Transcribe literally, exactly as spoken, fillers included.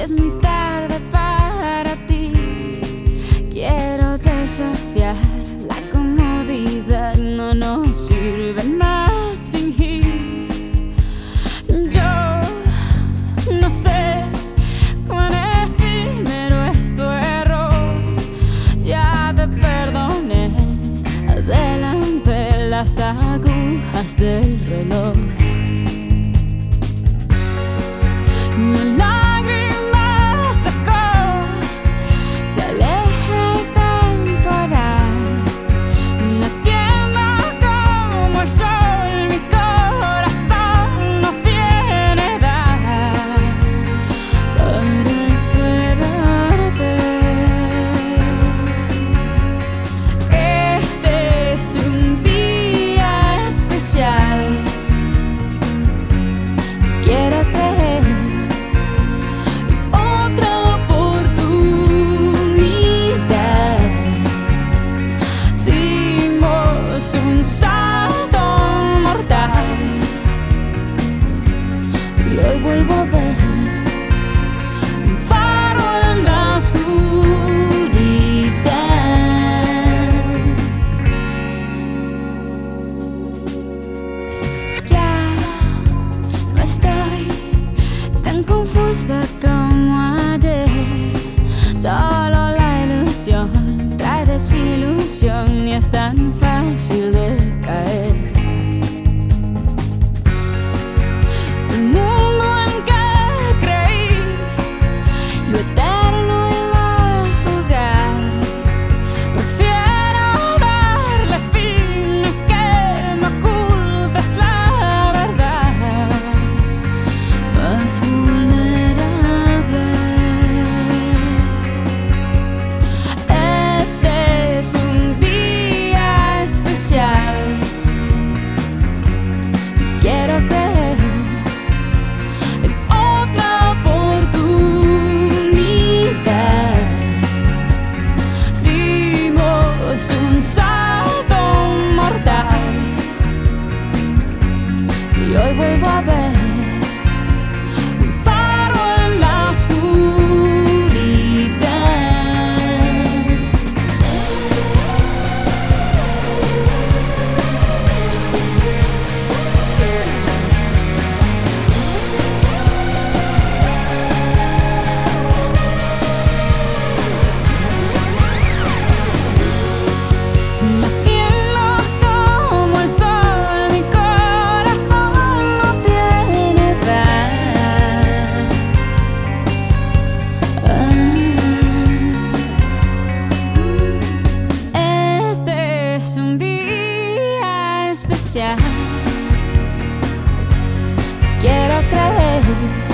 es muy tarde para ti. Quiero desafiar la comodidad, no nos sirve más fingir. Yo no sé cuán efímero es tu error. Ya te perdoné, adelante las agujas del reloj. Mi lágrima secó, se aleja el temporal. La tienda como el sol, mi corazón no tiene edad para esperarte. Este es un día especial. Quiero creer otra oportunidad. Dimos un salto mortal y hoy vuelvo a ver un faro en la oscuridad. Ya no estoy tan confusa como ayer. Solo la ilusión trae desilusión y es tan fácil de caer. El mundo en que creí, lo eterno y lo fugaz. Prefiero darle fin a que me ocultes la verdad. Más vulnerable. Este es un día especial. Quiero creer en otra oportunidad. Dimos un salto mortal y hoy vuelvo a ver un faro en la oscuridad. Latiendo como el sol, mi corazón no tiene paz. Ah, este es un día especial. Quiero creer